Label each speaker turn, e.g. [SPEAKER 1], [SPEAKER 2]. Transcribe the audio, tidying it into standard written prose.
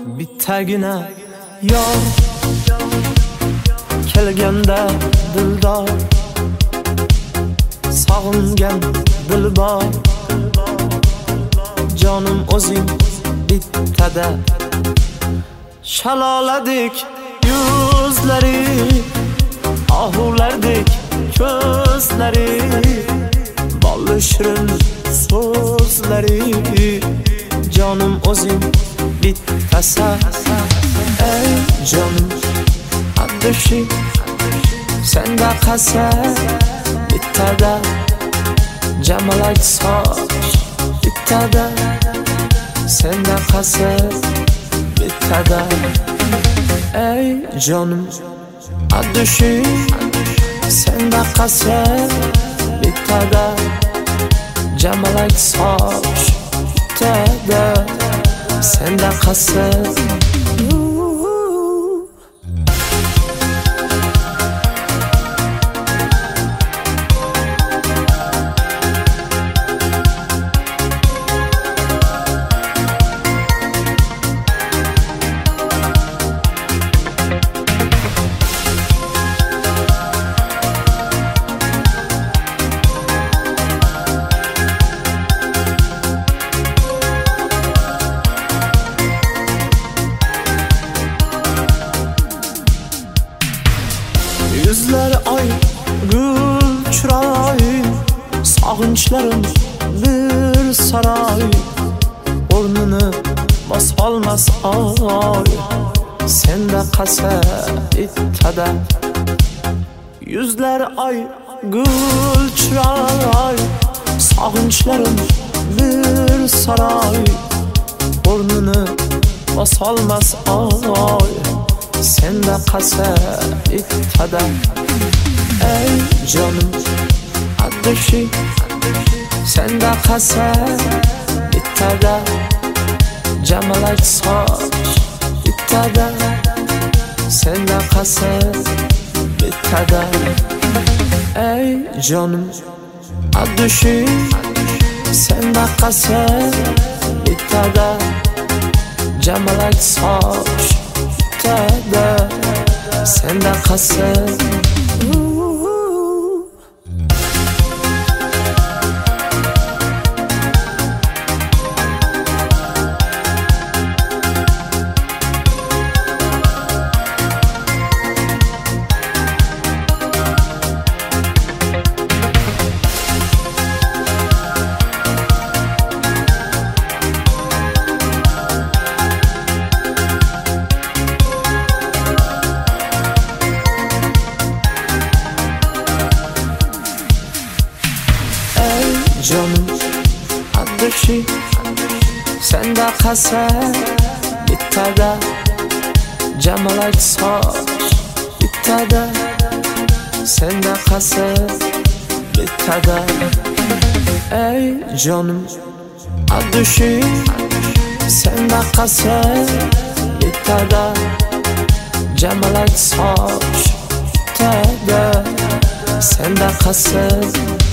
[SPEAKER 1] bittagina yor kelganda dildor sog'ingan dilbor jonim o'zing bittada shaloladek yuzlari ohulardek ko'zlari bolli shirin so'zlari jonim o'zing bittasa ey jonim addushi senda qasa bittada jamalak soch bittada senda qasa bittada ey jonim addushi senda qasa bittada jamalak soch bittada senda qasa Yüzler ay gül çıray sağınçlarım bir saray Ornunu basolmas ay sende qasa bittada Yüzler ay gül çıray sağınçlarım bir saray Ornunu basolmas ay senda qasa bittada ey jonim addushi senda qasa bittada jamalak soch bittada senda qasa bittada ey jonim addushi senda qasa bittada jamalak soch bittada senda qasa jonim addushi senda qasa bittada jamalak soch bittada senda qasa bittada ey jonim addushi senda qasa bittada jamalak soch bittada senda qasa